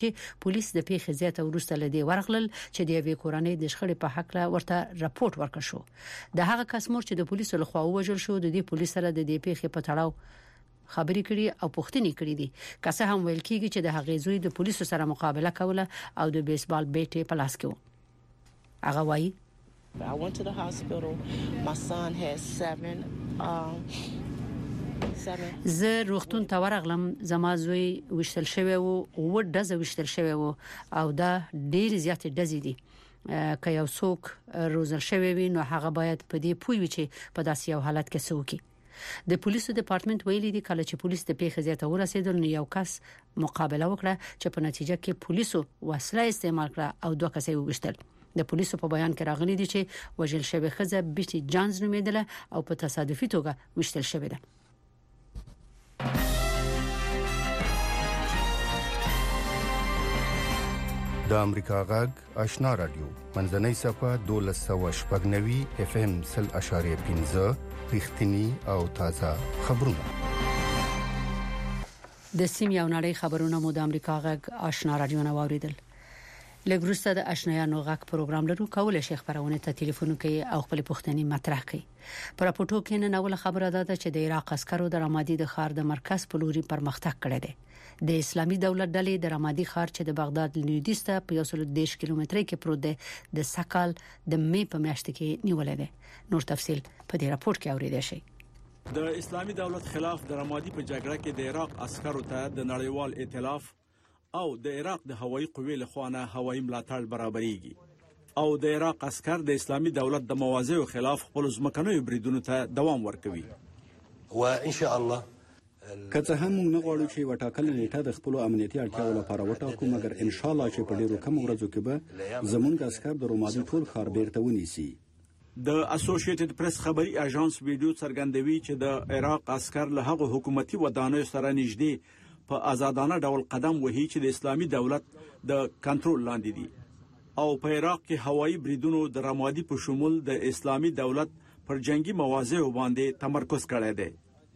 چې پولیس د پیښې زیاته ورسته لدی ورغلل چې د یوې کورنۍ د شخړې په حق لا ورته راپورټ ورکړ شو. د هغه کس مور چې د پولیسو لخوا وژل شو د دې پولیس سره د دې پیښې په تړاو خبرې کړي او پوښتنې کړې دي. که څه هم ویل کیږي چې د هغې زوی د پولیسو سره مقابله کوله او د بیسبال بیټ په لاس کې و. هغه وایي I went to the hospital. My son has 7 زه روغتون ته ورغلم. زما زوی وشتل شوی وو او ډزه وشتل شوی وو او دا ډیر زیات ډزې دي. که یو څوک روزل شوی وي نو هغه باید په دې پوي وي چې په داسې یو حالت کې څه وکړي. د پولیسو ډپارټمنټ ویلي دی کله چې پولیس د پیښې زیاته ورسېدل نو یو کس مقابله وکړه چې په نتیجه کې پولیسو وسله استعمال کړه او دوه کسې وګشتل. د پولیسو په بیان کې راغلي دي چې وژل شوی خزه بیټي جانز نومیدله او په تصادفي توګه وشتل شوی ده. د امریکا غږ آشنا رادیو منځنۍ صفه 1290 اف ام 0.15 رښتینی او تازه خبرونه. د سیمې او نړۍ خبرونه مو د امریکا غږ آشنا رادیو نه واوریدل. لګروسته د آشنایانو غږ پروګرام لرو. کولای شي خبرونه ته ټلیفون کوي او خپل پوښتنې مطرح کوي. پر راپورټو کې نه اول خبره ده چې د عراق عسکرو د رمادي د ښار د مرکز په لوري پرمختګ کړی دی. د اسلامي دولت ډلې د رمادي ښار چې د بغداد لویدیځ ته په 110 کیلومترۍ کې پروت دی د سکال د می په میاشت کې نیولې ده. نور تفصيل په دې راپورټ کې اوریدل شي. د اسلامي دولت خلاف د رمادي په جګړه کې د عراق عسکرو ته د نړیوال ائتلاف او د عراق د هوایي قوې لخوا هوایي ملاتړ برابرېږي او د عراق عسكر د اسلامي دولت د موازیو خلاف خپل ځمکنیو بریدونو ته دوام ورکوي. وان شاء الله که څه هم موږ نه غواړو چې وټاکل نیټه د خپل امنیتي اړتیاو لپاره وټاکو مګر ان شاء الله چې په ډیرو کم ورځو کې به زمونږ عسكر د رمادي ټول ښار بیرته ونیسي. د اسوسییټډ پریس خبري اژانس ویډیو څرګندوي چې د عراق عسكر له هغه حکومتي ودانیو سره نږدې په آزادانه ډول قدم وهي چې د اسلامي دولت د کنټرول لاندې دي او په عراق کې هوایي بریدونو د رمادي په شمول د اسلامي دولت پر جنگي مواضیع باندې تمرکز کړی دی.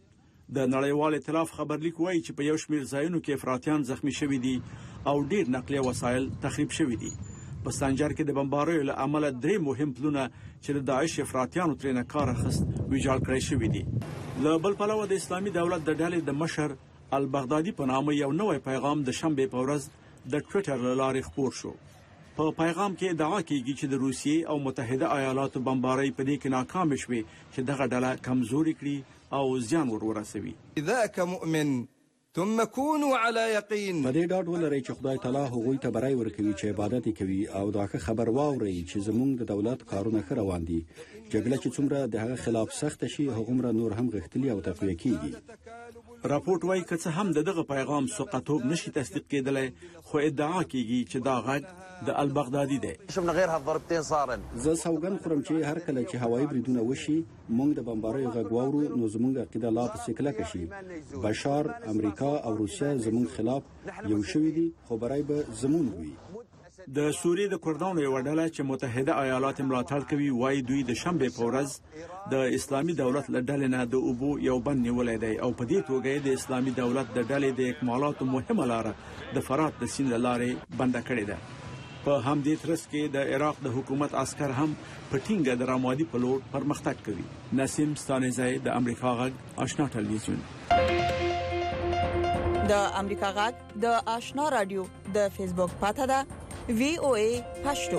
د نړیوال ائتلاف خبرلیک وایي چې په یو شمېر ځایونو کې افراطیان زخمی شوي دي او ډیر نقلیه وسایل تخریب شوي دي. په سنجر کې د بمباریو له امله 3 مهم پلونه چې د داعش افراطیانو ترې نه کار اخیست ویجاړ کړی شوي دي. له بل پلوه د اسلامي دولت د ډلې د مشر البغدادي په نامه یو نوې پیغام د شنبه په ورځ د ټوئیټر له لارې خپور شو. په پیغام کې ادعا کیږي چې د روسیې او متحده ایالاتو بمباری په دې کې ناکام شوي چې دغه ډله کمزوري کړي او زیان ورسوي. ذاك مؤمن ثم كونوا على يقين. په دې ډاډ ولرئ چې خدای تعالی هغوی ته برای ورکوي چې عبادت کوي او دا خبر واوري چې زموږ د دولت کارونه ښه روان دي. جګړه چې څومره د هغه خلاف سخت شي هغومره نور هم غښتلي او تقویه کیږي. راپورټ وايي که څه هم دغه پیغام سقطوب نشي تصدیق کېدلی خو ادعا کیږي چې دا غږ د البغدادي دی. شفنا غير هالضربتين صارن. زه سوګن خورم چې هر کله چې هوایي بریدونه وشي موږ د بمباریو غږ واورو نو زموږ عقیده لا په سکله کشي. بشار امریکا او روسیا زموږ خلاف یو شوي دي خو برای به زموږ وي. د سوریې د کردانو یو ډله چې متحده ایالات ملاتړ کوي وايي دوی د شنبه په ورځ د اسلامي دولت له ډلې نه د اوبو یو بند نیولې دی او په دې توګه د اسلامي دولت د ډلې د اکمالاتو مهمه لار د فرات د سیند لارې بند کړې ده. په همدې ترڅ کې د عراق د حکومت عسكر هم په ټینګه د رمادي په لور پرمختګ کوي. نسیم ستانزی د امریکا غږ آشنا ټلویزیون. د امریکا غږ د آشنا رادیو د فیسبوک پاڼه ده VOA پښتو.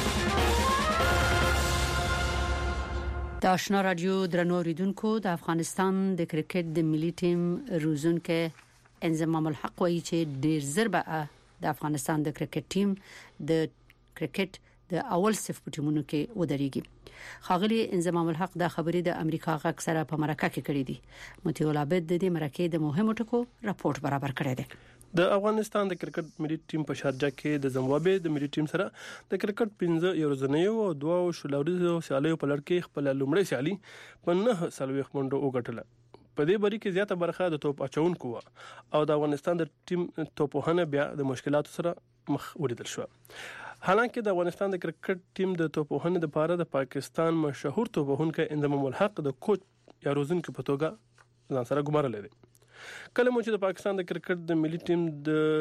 د آشنا رادیو درنو اوریدونکو د افغانستان د کرکټ د ملي ټیم روزونکو انضمام الحق وایي چې ډیر زر به د افغانستان د کرکټ ټیم د کرکټ د اول صف په ټیمونو کې ودرېږي. خاغلی انضمام الحق د خبرې د امریکا غږ سره په مرکه کې کړې دي. متول عابد د دې مرکه د مهمو ټکو راپورټ برابر کړی دی. د افغانستان د کرکټ ملي ټیم په شارجه کې د زمبابوې د ملي ټیم سره د کرکټ 15 ورځنیو او 2 شلوريزو سیالیو په لړ کې خپل لومړی سیالي په 9 سلويخ منډو وګټله. په دې بری کې زیاته برخه د توپ اچونکو او د افغانستان د ټیم توپوهنه بیا د مشکلاتو سره مخ ولیدل شو. حالانکه د افغانستان د کرکټ ټیم د توپوهنې لپاره د پاکستان مشهور توپوهونکو انضمام الحق د کوچ یا روزونکو په توګه ځان سره ګمارل دي. کله مو چې د پاکستان د کرکټ د ملي ټیم د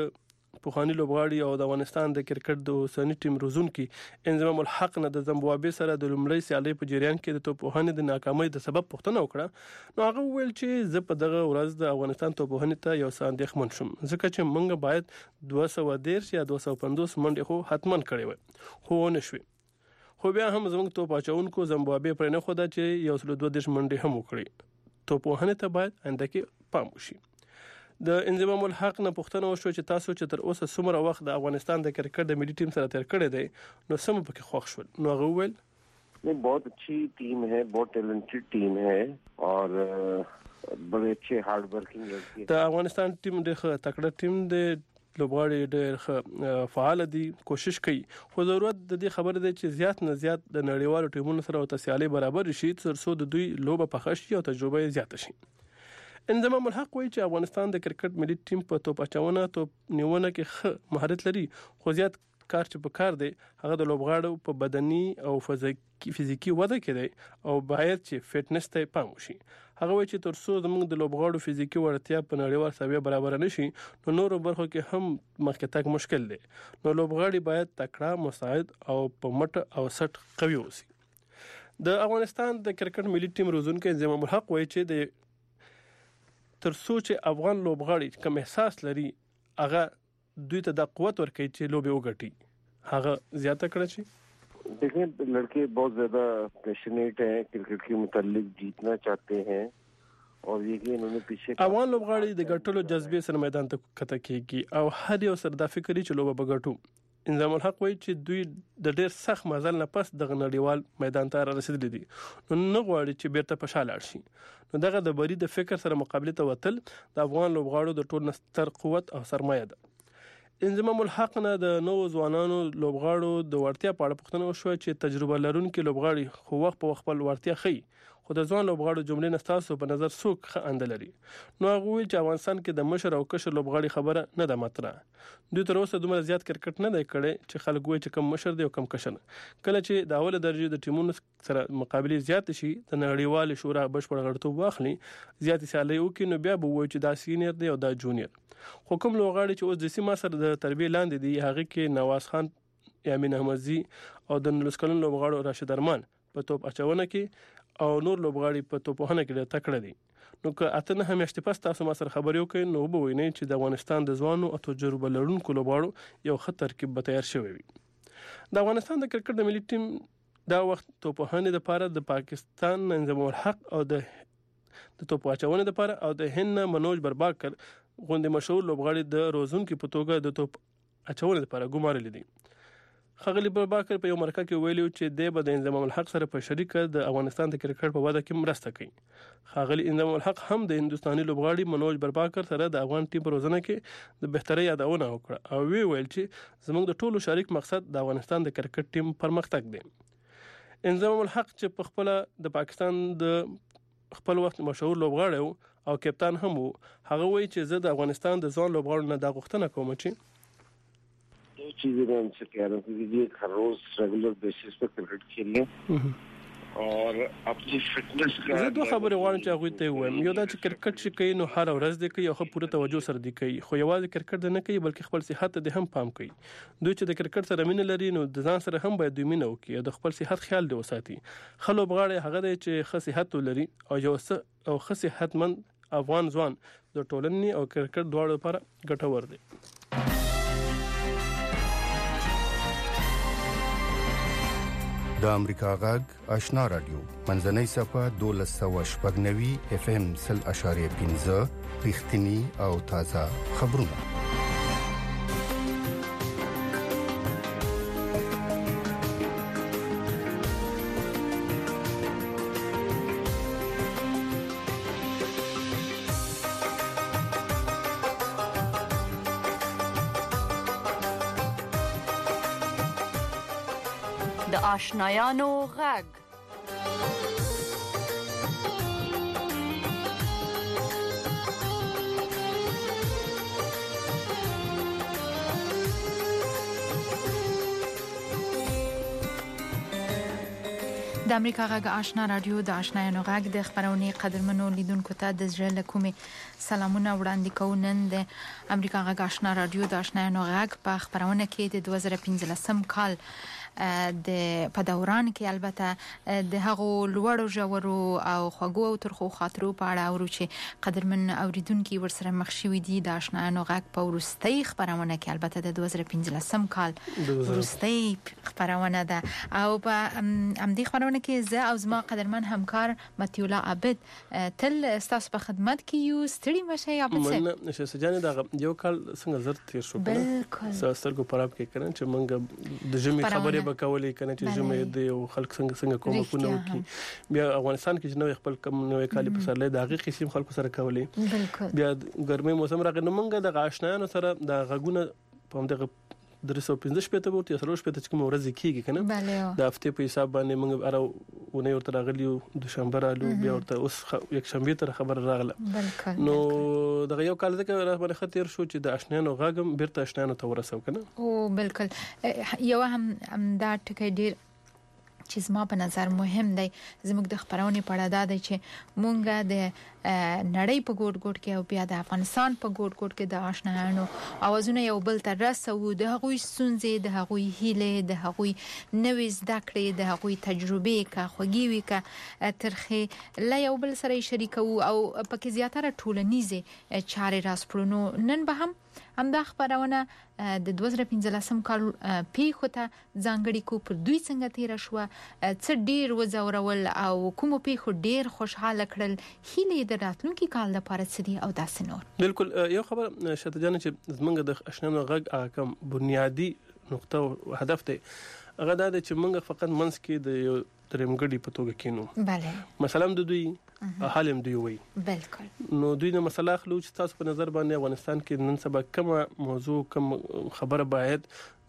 پوخانی لوبغاړي او د افغانستان د کرکټ د اوسنی ټیم روزونکي انضمام الحق نه د زمبابوې سره د لومړی سیالي په جریان کې د توپوهنې د ناکامۍ د سبب پوښتنه وکړه، نو هغه وویل چې زه په دغه ورځ د افغانستان توپوهنې ته یو څه اندېښمن شوم، ځکه چې موږ باید 213 یا 250 منډې خو حتماً کړې وای، خو ونه شوې. خو بیا هم زموږ توپ اچونکو زمبابوې پرې نه خوده چې 132 منډې هم وکړي. توپوهنې ته باید آینده کې پام وشي. د انضمام الحق نه پوښتنه وشوه چې تاسو چې تر اوسه څومره وخت د افغانستان د کرکټ د ملي ټیم سره تیر کړی دی، نو سم پکې خوښ شول. نو هغه وویل नहीं, बहुत अच्छी टीम है, बहुत टैलेंटेड टीम है और बड़े अच्छे हार्ड वर्किंग लड़के. د افغانستان ټیم ډېر تکړه ټیم دی، لوبغاړي ډېر فعال دي، کوشش کوي، خو ضرورت د دې خبره ده چې زیات نه زیات د نړیوالو ټیمونو سره او تسیالي برابر شي ترڅو د دوی لوبه پخه شي او تجربه یې زیاته شي. انضمام الحق وایي چې افغانستان د کرکټ ملي ټیم په توپ اچونه توپ نیونه کې ښه مهارت لري، خو زیات کار چې په کار دی هغه د لوبغاړو په بدني او فزیکی وده کې دی او باید چې فټنس ته پام وشي. هغه وایي چې ترڅو زموږ د لوبغاړو فزیکی وړتیا په نړیوال سویه برابر نشي، نو نورو برخو کې هم مخکې تګ مشکل دی. نو لوبغاړي باید تکړه، مساعد او په مټ او سټ قوي اوسي. د افغانستان د کرکټ ملي ټیم روزونکي انضمام الحق وایي چې د ترڅو چې افغان لوبغاړي کوم احساس لري هغه دوی ته د قوت ورکړي چې لوبه وګټي، هغه زیاته کړی شي. देखें, लड़के बहुत ज़्यादा पैशनेट हैं, क्रिकेट के मुतालिक जीतना चाहते हैं और ये कि इन्होंने पीछे افغان لوبغاړي د ګټلو جذبې سره میدان ته کته کیږي او هر یو سره د فکرې چې لوبه بغټو. انضمام الحق وایي چې دوی د ډېر سخت مزل نه پس د نړیوال میدان ته رسیدلي دي، نو نه غواړي چې بیرته په شا لاړ شي. نو دغه د بری د فکر سره مقابله ته وتل د افغان لوبغاړو د ټول ستر قوت او سرمایه ده. انضمام الحق نه د نوو ځوانانو لوبغاړو د ورتیا په اړه پوښتنه وشوه چې تجربه لرونکي لوبغاړي خو وخت په خپل ورتیا خي، خو د ځوان لوبغاړو جملې نه تاسو په نظر څوک ښه اند لري. نو هغه ویل چې افغانستان کې د مشر او کشر لوبغاړي خبره نه ده مطرح. دوی تر اوسه دومره زیات کرکټ نه دی کړی چې خلک وایي چې کم مشر دی او کم کشر. کله چې د اوله درجه د ټیمونو سره مقابله زیات شي، د نړیوال شورا بشپړ غړیتوب واخلي، زیات سیالي وکړي، نو بیا به وایي چې دا سینیر دی او دا جونیئر. خو کوم لوبغاړي چې اوس د سیمه سره د تربیه لاندې دي، هغه کې نواز خان، یامین احمدزي او د 19 کلن لوبغاړو راشد ارمان په توپ اچونه کې او نور لوبغاړي په توپوهنه کې ډېر تکړه دي. نو که اته نه میاشتې پس تاسو ما سره خبرې وکړئ، نو به وینئ چې د افغانستان د ځوانو او تجربه لرونکو لوبغاړو یو ښه ترکیب به تیار شوی وي. د افغانستان د کرکټ د ملي ټیم دا وخت توپوهنې لپاره د پاکستان انضمام الحق او د توپ اچونې لپاره او د هند منوج برباکر غوندې مشهور لوبغاړي د روزونکو په توګه د توپ اچونې لپاره ګمارل دي. خغلی برباکر په یو مرکه کې ویلي چې د به د انضمام الحق سره په شریکه د افغانستان د کرکټ په وده کې مرسته کوي. خغلی انضمام الحق هم د هندستاني لوبغاړي منوج برباکر سره د افغان ټیم په روزنه کې د بهتري یادونه وکړه او ویل چې زموږ د ټولو شریک مقصد د افغانستان د کرکټ ټیم پرمختګ دی. انضمام الحق چې په خپل د پاکستان د خپل وخت مشهور لوبغاړی او کپتان هم وو، هغه وایي چې زه د افغانستان د ځوان لوبغاړو نه دا غوښتنه کوم چې दो चीजें मैं उनसे कह रहा हूँ कि हर रोज रेगुलर बेसिस पे क्रिकेट खेलें और अपनी फिटनेस का زه دوه خبرې غواړم چې هغوی ته ووایم. یو دا چې کرکټ چې کوي نو هر ورځ دی کوي او ښه پوره توجه سره دی کوي، خو یوازې کرکټ نه کوي بلکې خپل صحت ته هم پام کوي. دوی چې د کرکټ سره مینه لري نو د ځان سره هم باید دوی مینه وکړي او د خپل صحت خیال دی وساتي. ښه لوبغاړی هغه دی چې ښه صحت ولري او یو ښه صحتمند افغان ځوان د ټولنې او کرکټ دواړو لپاره ګټور دی. د امریکا غږ آشنا رادیو منځنۍ صفه 1290 FM 0.15 رښتینی او تازه خبرونه. د آشنایانو غږ. د امریکا غږ آشنا رادیو د آشنایانو غږ د خبرونه قدرمنو لیدونکو ته د زړه له کومې سلامونه وړاندې کوو. نن د امریکا غږ آشنا رادیو د آشنایانو غږ په خبرونه کې د 2015 کال د په دوران کې البته د هغو لوړو ژورو او خوږو او ترخو خاطرو په اړه اورو چې قدرمن اوریدونکو ورسره مخ شوي دي. د آشنایانو غږ په ورستۍ خبرونه کې البته د 2015 کال ورستۍ خبرونه ده او په امدی خبرونه کې زه او زما قدرمن همکار متیولا عابد تل تاسو په خدمت کې یو. ستړي مشه یا بڅ من شسجانه دا یو کال څنګه زر تیر شو بالکل ساسترګو پراب کې کړن چې منګه د جمی خبرې به کولې کنه چې جمی د خلک څنګه کومه وکي بیا افغانستان کې چې نو خپل کم نوې کال په سره د هغه قسم خلکو سره کولې بالکل بیا ګرمي موسم راغی نو منګه د آشنایانو سره د غږونه په همدغه 315 پته ورته سره شپته چې کوم ورځ کېږي کنه د هفته په حساب باندې موږ اره ونه ورته راغلیو د شنبه رالو بیا ورته اوس یک شنبه تر خبر راغله نو دغه یو کال ځکه راغله خطر شو چې د آشنایانو غاګم بیرته آشنایانو ته ورسو کنه او بالکل یو هم دا ټکی ډیر چې زما په نظر مهم دی زموږ د خبرونه په اړه دا دی چې مونږه د نړۍ په ګوټ ګوټ کې او بیا د افغانستان په ګوټ ګوټ کې د آشنایانو اوازونه یو بل ته رسو د هغوی ستونزې د هغوی هیله د هغوی نوې زده کړې د هغوی تجربې کا خوږی وی کا ترخه لا یو بل سره شریکو او پکې زیاتره ټولنیزه چارې راسپړنو. نن به هم دا خبرونه د 2015 کال پیښو ته ځانګړي کو پر دوی څنګه تیر شو څه ډیر وزورول او کوم پیښو ډیر خوشاله کړل هیله د راتلونکي کال لپاره سدي او داسې نور. بالکل یو خبر شته جان چې زمونږ د آشنایانو غږ کم بنیادی نقطه او هدف دی هغه دا چې موږ فقط منځ کې د یو درمګړي په توګه کینو bale مثلا د دوی حالم دی وي بالکل نو دوی نه مسله خلو چې تاسو په نظر باندې افغانستان کې نن سبا کوم موضوع کوم خبره باید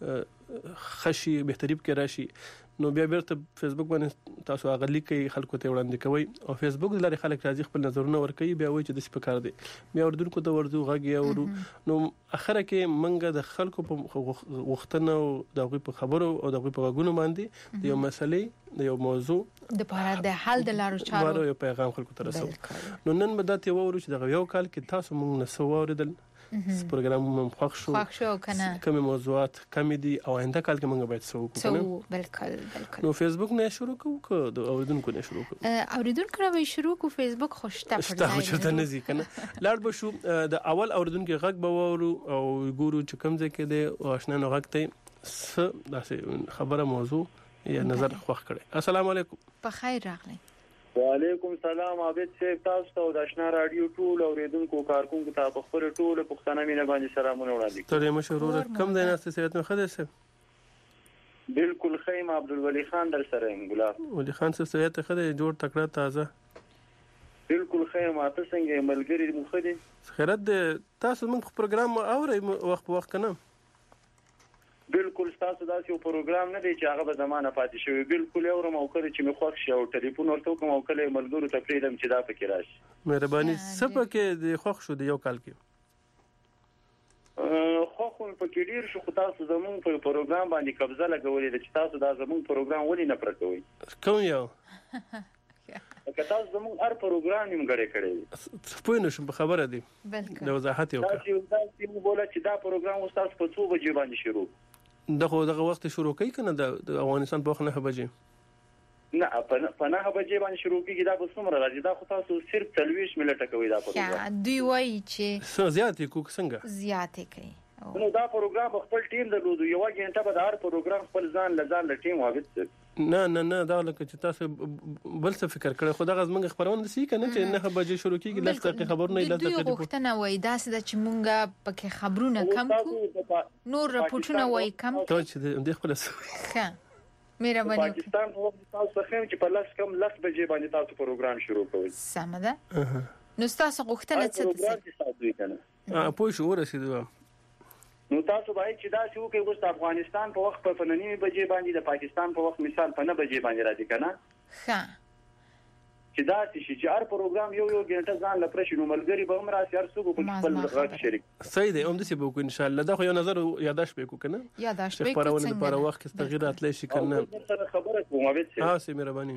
خشي بهتري کې راشي نو بیا بیرته فیسبوک باندې تاسو اغلی کوي خلکو ته وړاندې کوي او فیسبوک د لاري خلک راځي خپل نظرونه ورکوي بیا وایي چې د سپکار دي بیا وردونکو ته ورځو غږی او نو اخره کې منګه د خلکو په وختونو د غوي په خبرو او د غوي په غونو باندې د یو مسلې د یو موضوع د لپاره د حل د لارو چارو یو پیغام خلکو ته رسو. نو نن بدات یو ورو چې د یو کال کې تاسو موږ نسو اوریدل پروګرام مو خوښ شو کنه کوم موضوعات کم دي او آینده کال کې موږ باید سو کنه بالکل نو فیسبوک نه شروع کوو د اوریدونکو نه شروع کوو اوریدونکو راوي شروع کو فیسبوک خوشته پرځای نه زی کنه لاړ به شو د اول اوریدونکو غږ به وورو او ګورو چې کوم ځای کې د آشنایانو غږ ته داسې خبره موضوع یا نظر خوښ کړي. السلام علیکم. په خیر راغلی. وعلیکم السلام. عابد صاحب تاسو ته د آشنا رادیو ټول اوریدونکو کارکونکو ته په خبره ټول پښتنه مینه باندې سلامونه وړاندې کوم. ته مشرور کم دی ناست سیادت مخ ده سه بالکل خیم عبدالولی خان در سره ګلاب ولی خان سه سیادت خده جوړ تکړه تازه بالکل خیم اته څنګه ملګری مخ دي خیرت تاسو موږ پروګرام اوري وخت په وخت کنه بالکل تاسو داسې یو پروګرام نه دی چې هغه به زمانه پاتې شوی بالکل یو موقع چې مې خوښ شو ټلیفون ورته کوم او کله ملګرو ته پریدم چې دا پکې راشي. مهرباني سپکه د خوښ شو د یو کال کې خو په ډیر شو خو تاسو زمون په پروګرام باندې قبضه لګولې چې تاسو دا زمون پروګرام ولې نه پرکوي کوم یو که تاسو زمون هر پروګرام نیمګړی کړی سپوینه شو په خبره دی د وضاحت یو تاسو یو بوله چې دا پروګرام تاسو په 2 بجې باندې شروع دغه وخت شروع کوي کنه د افغانستان په 9 بجې نه په 9 بجې باندې شروع کیږي دا به څومره راځي دا خو تاسو صرف 40 منټه کوي دا پروګرام دوی وایي چې زیاتې کوک څنګه زیاتې کوي نو دا پروګرام خپل ټیم درلودو یو غنټه به د هر پروګرام خپل ځان له ټیم وابط نه دا لکه چې تاسو بل څه فکر کړئ خو دا غزمنګ خبرونه دي کنه چې 9 بجې شروع کیږي لږ دقیقې خبرونه لږ دقیقې دوی وختونه وای داسې د چې مونږه پکې خبرونه کم کو نور راپورټونه وای کم ته چې د خپل ښه مهرباني پاکستان په وخت تاسو خیم چې په لاس کم 10 بجې باندې تاسو پروګرام شروع کوئ سم ده نو تاسو غوښتنه څه ده پوه شو ورسېدو نو تاسو باید چې دا شو کې وست افغانستان په وخت په 9 بجې باندې د پاکستان په وخت مثال په 9 بجې باندې راځي کنه ښه چې دا چې هر پروګرام یو غنټه ځان لپاره شنو ملګری به هم راسي هر څوک په خپل غږ شریک صحیح دی هم د سی بو ان شاء الله دا خو یو نظر یاداش به کو کنه یاداش به خبرونه لپاره وخت کې تغیرات لای شي کنه خبره کوم اوبه ها سي مهرباني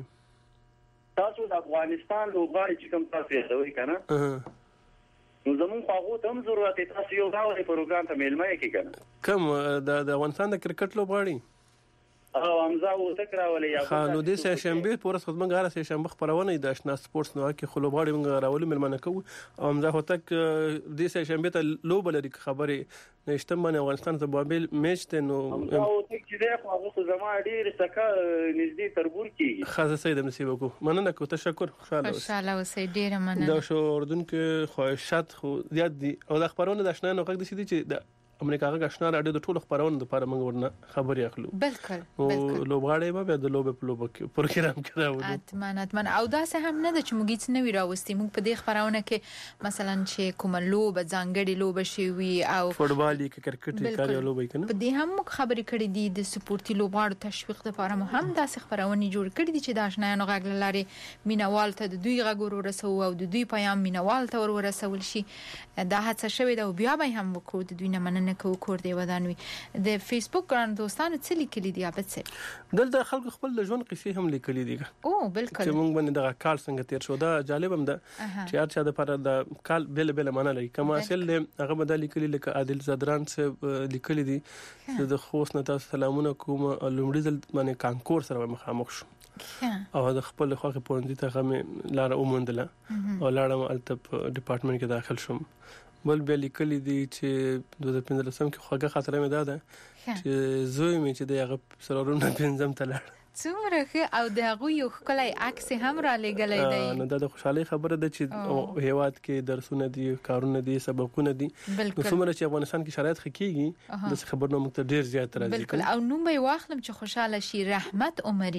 تاسو د افغانستان لوبغاړي چې کوم تاسو یې دوی کنه نو زمون خواغو ته هم ضرورت تاسو یو راوړی پروګرام ته میلمه کې کنه کوم د افغانستان د کرکټ لوبغاړي او امزا و تکراولې یا خانو د سه شنبه پورس خدمت غاره سه شنبه خبرونه د آشنا سپورتس نو کې خلوبغاړي موږ راولې ملمنه کوو او امزا هوتک د سه شنبه ته لوب لري خبره نشته باندې افغانستان ته بابل میچ ته نو او ته چې ده خو زما ډیر سکه نږدې تربور کیږي خاصه سید نصیب کو مننه کو تشکر خوشاله اوسې ډیر مننه دا شو اردن کې خواهشات خو زیات دي او د خبرونه د آشنا نو غږ دي چې امریکا غا آشنا راډیو د ټولو خبرونو لپاره موږ ورنه خبري اخلو بالکل او لوبغاړي به د لوب په لوب کې پروګرام کراوو اتمن او دا سه هم نه د چې موږ هیڅ نه وی راوستي موږ په دې خبرونه کې مثلا چې کوم لوب ځانګړي لوب شي وي او فوتبال کې کرکټ کاري لوب کنه په دې هم موږ خبري کړې دي د سپورتي لوبغاړو تشویق لپاره هم دا سه خبرونه جوړ کړې دي چې د آشنا غږ لاري مینوال ته د دوی غږ ورسو او د دوی پیغام مینوال ته ورسول شي دا هڅه شوې ده او بیا به هم وکړو د دوی نه مننه کوو کور دی ودانوي د فیسبوک ګران دوستانو څه لیکلي دي ابد څه دلته خلک خپل د ژوند قصې هم لیکلي دي او بالکل چې موږ باندې د کال څنګه تیر شو دا جالب هم ده چې هر چا د پر د کال بل معنا لري کما اصل هغه بدل لیکلي لکه عادل زدران څه لیکلي دي د خوست نه تاسو سلامونه کوم لومړي ځل باندې کانکور سره مخامخ شو او د خپل خوخه پوندې ته غمه لار اومندله او لاړم التب ډپارټمنټ کې داخل شوم بل به لیکلي دي چې 2015 کې خوګه خاطره مې ده چې زوی مې چې د هغه سرورونه پنځم تلل څومره او د هغه یو خلای عکس هم را لګلې دی نو د خوشحالي خبره ده چې هیواد کې درسونه دي کارونه دي سبقونه دي نو څومره چې افغانستان کې شرایط خکېږي د خبرونو مکتر ډیر زیات راځي بالکل او نوم به واخلم چې خوشاله شي رحمت عمري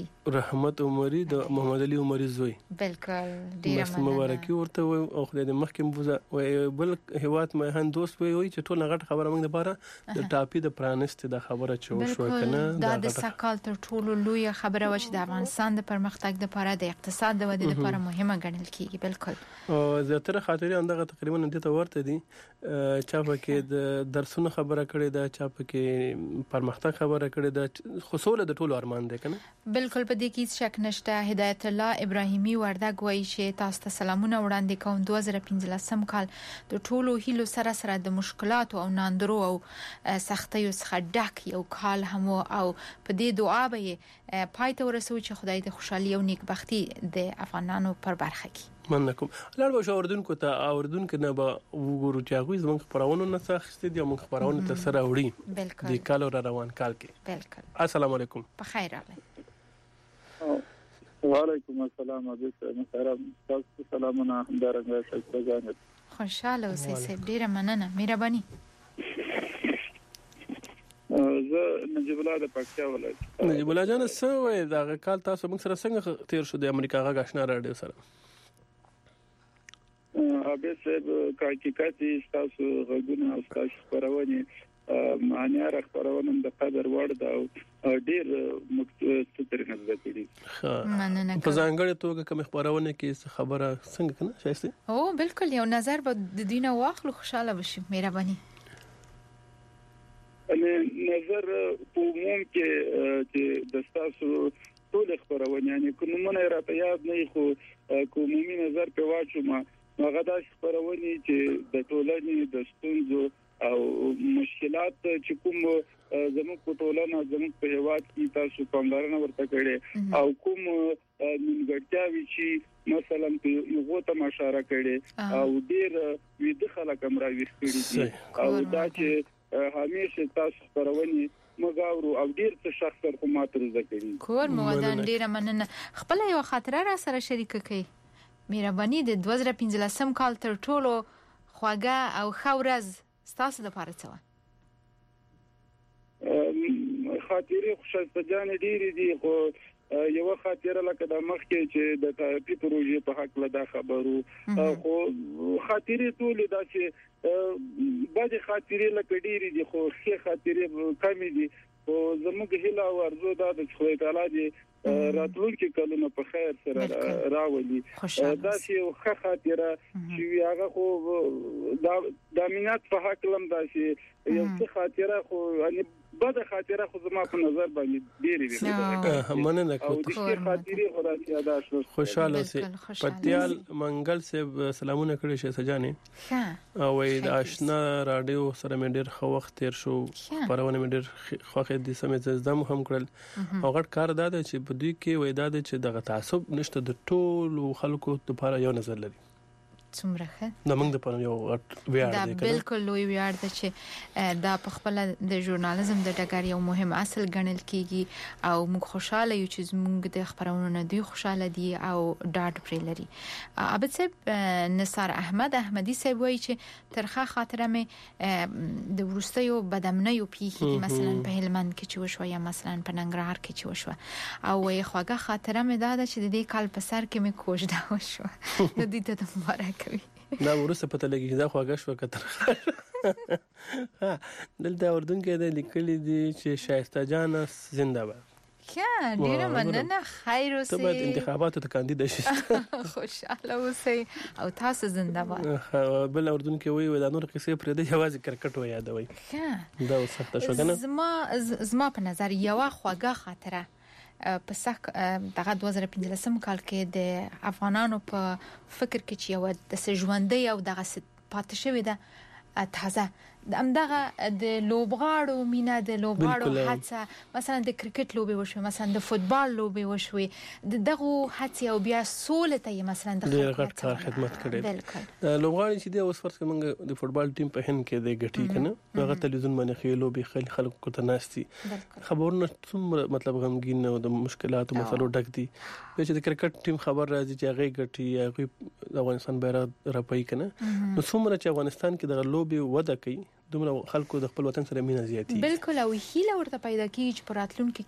د محمد علي عمري زوی بالکل ډیر مبارکي ورته او خدای دې مخکې بوزه بل هیواد مې هن دوست وي چې ټول غټ خبره موږ لپاره د ټاپي د پرانست د خبره چو شو کنه دا د سکال تر ټولو لوی خبره و چې د افغانستان د پرمختګ لپاره د اقتصاد د ودې لپاره مهمه ګڼل کیږي بالکل او زیاتره خاطرې اندغه تقریبا د ته ورته دي چا پکې د درسونو خبره کړې ده چا پکې پرمختګ خبره کړې ده خصوصا د ټولو ارمان ده کنه بالکل په دې کې شک نشته هدایت الله ابراهیمي وردګ وایي چې تاسو ته سلامونه وړاندې کوم 2015 کال د ټولو هیلو سره د مشکلات او ناندرو او سختیو څخه ډک یو کال هم او په دې دعا به پای ته ورسوي چې خدای د خوشحالي او نیکبختي د افغانانو پر برخه کړي مننه لړ به اوردونکو ته اوردونکو نه به وګورو چې هغه زموږ خبرونه نه څخه دي موږ خبرونه ته سره وړي د کال روان کال کې بالکل السلام علیکم په خیر راغلی وعلیکم السلام علیکم محترم تاسو سلامونه همدارنګه شکرګان خوشاله اوسئ سید ډیره مننه مهرباني زه نجیب الله د پکتیا ولایت نجیب الله جان څه وای دا کال تاسو موږ سره څنګه تیر شو د امریکا غا آشنا راډیو سره ابه سه حقیقت تاسو غوونه او تاسو خبرونه معنی را خبرونه د قدر وړ دا ډیر مستتر نه کړی مننه په ځانګړي توګه کوم خبرونه کې خبره څنګه کنه شایسته او بالکل یو نظر به د دینه واخلو خوشاله بشي مهرباني نظر په عموم کې چې د تاسو ټول خبرونه یعنی کومونه راته یاد نه خو کومي نظر په واچوم هغه د خبرونه چې د ټولنې د ستونزو او مشکلات چې کوم زموږ په ټولنه زموږ په هیواد کې تاسو پاملرنه ورته کړې او کوم نیمګړتیاوي چې مثلا یو ته مشاره کړي او ډیر ویده خلک هم راوښتي دي او دا چې همیشه تاسو خبرونه مګاورو او ډیر څه شخص تر ماتر ذکرې کور مودان ډیر مننه خپل یو خاطره را سره شریک کړئ مهرباني د 2015 کال تر ټولو خواږه او خورز تاسو لپاره څه خاطرې خوشاله ځان ډیر دي خو یو خاطر لکه د مخ کې چې د کافي پروژې په حق له دا خبرو خو خاطرې ټول دا چې بعض خاطرې لکه ډېری دي خو ښه خاطرې کمی دي او زموږ هیله او ارزو دا د خدای تعالی دی راتلونکي کلونه په خیر سره راولي دا چې یو ښه خاطره چې هغه خو د مینات په حق لم دا چې یو څه خاطره خو یعنی بده خاطره خو زما په نظر باندې ډېری دي مننه او د ښه خاطرې خو راځي یاد شو خوشاله سي پټیال منګل سے سلامونه کړی شه سجانې او د آشنا رادیو سره مې ډېر خو وخت تیر شو پرونه مې ډېر خوخه دي سمې زدم هم کړل او غټ کار دا چې په دوی کې وای دا چې د تعصب نشته د ټولو خلکو لپاره یو نظر لري څومره ښه د موږ د پاره یو ویاړ دی دا بالکل لوی ویاړ دی چې دا په خپل د ژورنالیزم د ډګر یو مهم اصل ګڼل کیږي او موږ خوشاله یو چې موږ د خبرونو دوی خوشاله دي او ډاډ پرې لري. عبد صاحب نثار احمدي صاحب وایي چې ترخه خاطره مې د ورستیو بدامنیو پیخي مثلا په هلمند کې چې وشو یا مثلا په ننګرهار کې چې وشو او وایي خواږه خاطره مې دا چې د دې کال په سر کې مې کوژده وشو د دې ته مبارک دا ورسره پته لګي دا خواږه شو کتر دلته اردن کې د لیکلي دي چې شایسته جان زنده‌باد ډیره مننه خیر اوسئ ته باید انتخاباتو ته کاندید شې خوشاله اوسئ او تاسو زنده‌باد بل اردن کې وی د نور قصې پر دې یوازې کرکټ و یادوي دا وسخت شو کنه زما په نظر یو خواږه خاطره په سخت دغه 2015 کال کې د افغانانو په فکر کې چې یو د ژوندۍ او دغه پاتې شوی ده تازه دغه د لوبغاړو مینا د لوبغاړو هڅه مثلا د کرکټ لوبي وشو مثلا د فوتبال لوبي وشو دغه هڅه او بیا سولې ته مثلا د غټ کار خدمت کړي د لوبغاړي چې د اوس فرض کوم د فوتبال ټیم په هند کې د غټي کنه هغه تلویزیون باندې خې لوبي خلکو کو ته ناشتي خبرونه څومره مطلب غمګین او د مشکلاتو مسلو ډک دي چې د کرکټ ټیم خبر راځي چې هغه غټي هغه د افغانستان بیرغ رپای کنه نو څومره چې افغانستان کې د لوبي وده کوي دومره خلکو د خپل وطن سره مینه زیاتی بالکل او هیله ورته پیدا کیږي چې پراتلونکو